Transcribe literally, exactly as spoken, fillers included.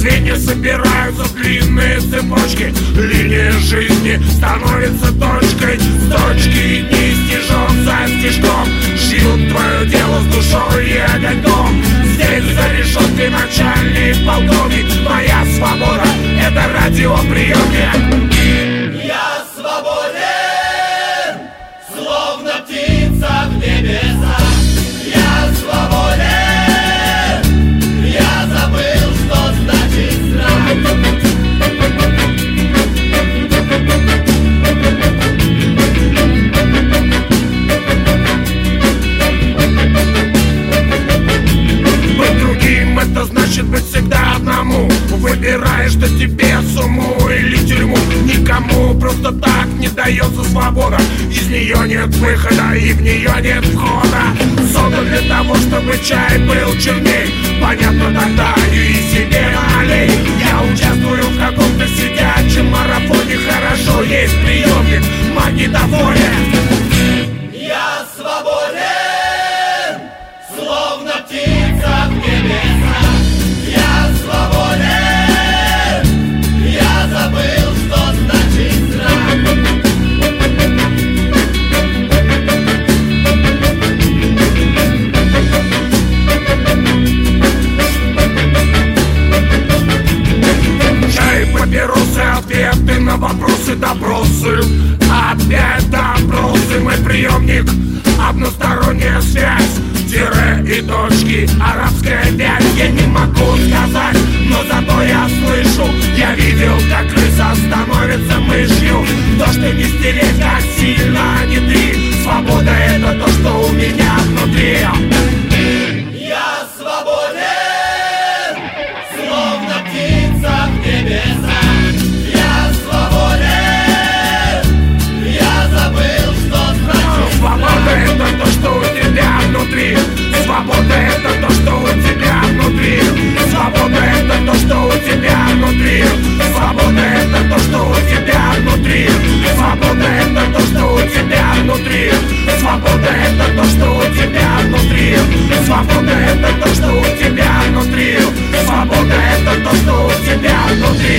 Звенья собираются в длинные цепочки. Линия жизни становится точкой. С точки дни стежок за стежком шьют твое дело с душой и огоньком. Здесь за решеткой начальник полковник. Моя свобода — это радиоприемник. Я свободен, словно птица в небесах. Я свободен, я забыл, что значит страх. Быть другим — это значит быть всегда одному. Выбираешь, что тебе сумму или тюрьму. Никому просто так не дается свобода. Из нее нет выхода и в нее нет входа. Создан для того, чтобы чай был черней. Понятно тогда и себе налей. Я участвую в каком-то сидячем марафоне. Хорошо, есть приемник в магнитофоне. Я свободен, словно птица в небесах. Я свободен, я забыл, что значит страх. Чай, папиросы, ответы на вопросы, допросы. Опять допросы, мой приемник. Односторонняя связь, тире и точки, арабская вязь. Я не могу сказать, но зато я слышу. Я видел, как крыса становится мышью. То, что не стереть, как сильно не три. Свобода — это то, что у меня внутри. Я свободен, словно птица в небесах. Я свободен, я забыл, что значит Свобода — это то, что у тебя внутри. Свобода — это то, что у тебя внутри. Свобода — это то, что у тебя внутри. Свобода — это то, что у тебя внутри. Свобода — это то, что у тебя внутри. Свобода — это то, что у тебя внутри. Свобода — это то, что у тебя внутри. Свобода — это то, что у тебя внутри.